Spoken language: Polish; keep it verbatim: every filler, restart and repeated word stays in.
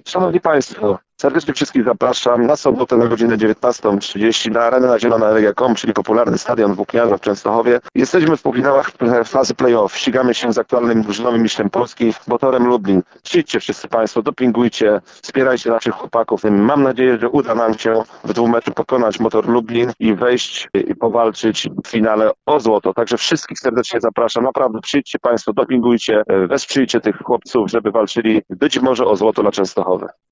Szanowni Państwo, serdecznie wszystkich zapraszam na sobotę na godzinę dziewiętnastą trzydzieści na arenę na zielona energia kropka com, czyli popularny stadion w Włókniarzu w Częstochowie. Jesteśmy w półfinałach fazy play-off. Ścigamy się z aktualnym drużynowym mistrzem Polski, Motorem Lublin. Przyjdźcie wszyscy Państwo, dopingujcie, wspierajcie naszych chłopaków. Mam nadzieję, że uda nam się w dwóch meczu pokonać Motor Lublin i wejść i powalczyć w finale o złoto. Także wszystkich serdecznie zapraszam. Naprawdę przyjdźcie Państwo, dopingujcie, wesprzyjcie tych chłopców, żeby walczyli być może o złoto na Częstochowe.